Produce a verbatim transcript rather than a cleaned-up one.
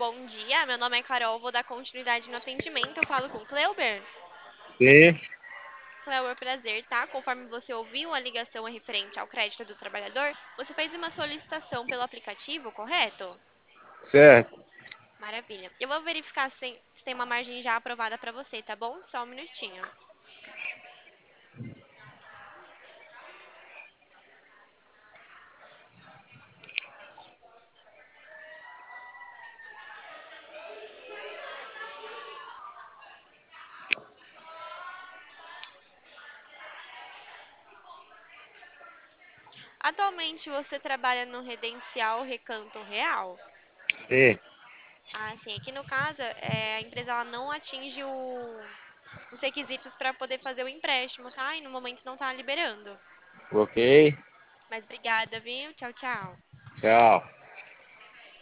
Bom dia, meu nome é Carol, vou dar continuidade no atendimento. Eu falo com o Cleuber. Sim, Cleuber, prazer, tá? Conforme você ouviu, a ligação é referente ao crédito do trabalhador. Você fez uma solicitação pelo aplicativo, correto? certo. Maravilha. Eu vou verificar se, se tem uma margem já aprovada para você, tá bom? Só um minutinho. Atualmente você trabalha no Redencial Recanto Real? Sim, Ah, sim. Aqui no caso, é, a empresa ela não atinge o- os requisitos para poder fazer o empréstimo, tá? E no momento não está liberando. ok. Mas obrigada, viu? Tchau, tchau. Tchau.